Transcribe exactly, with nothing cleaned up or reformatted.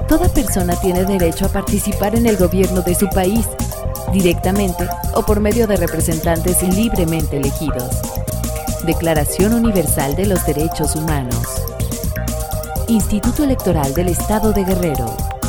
Toda persona tiene derecho a participar en el gobierno de su país, directamente o por medio de representantes libremente elegidos. Declaración Universal de los Derechos Humanos. Instituto Electoral del Estado de Guerrero.